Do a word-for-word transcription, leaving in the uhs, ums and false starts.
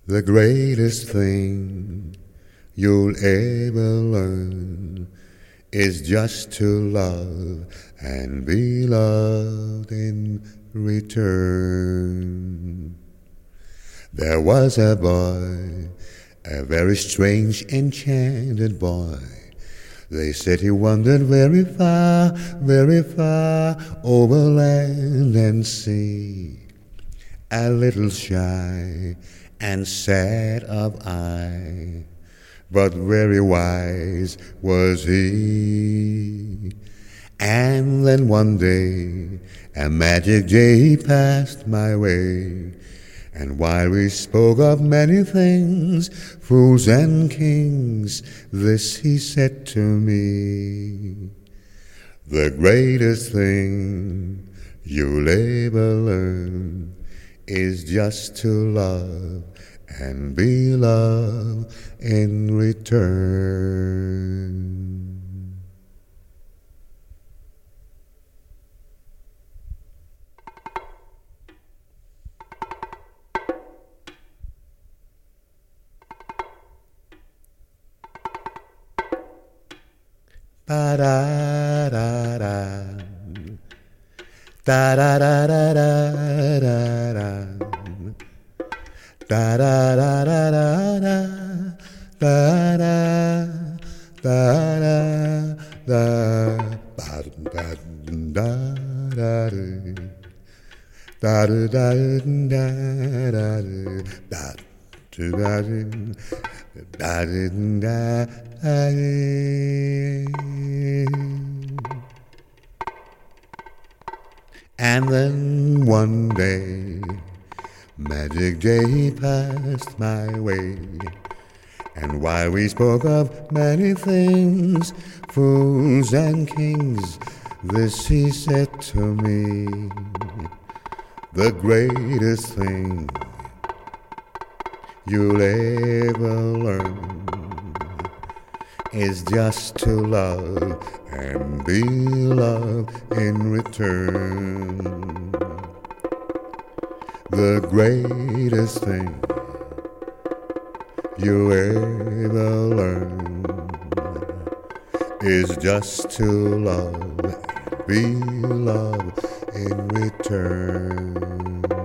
The greatest thing you'll ever learn is just to love and be loved in return. There was a boy, a very strange, enchanted boy. They said he wandered very far, very far over land and sea. A little shy and sad of eye, but very wise was he. And then one day a magic day passed my way, and while we spoke of many things, fools and kings, this he said to me: the greatest thing you'll ever learn is just to love and be loved in return. Ba-da-da-da, da-da-da-da-da-da-da. Da da da da da da da da da da da da da da da. And then one day magic day passed my way, and while we spoke of many things, fools and kings, this he said to me: the greatest thing you'll ever learn is just to love and be loved in return. The greatest thing you ever learn is just to love and be loved in return.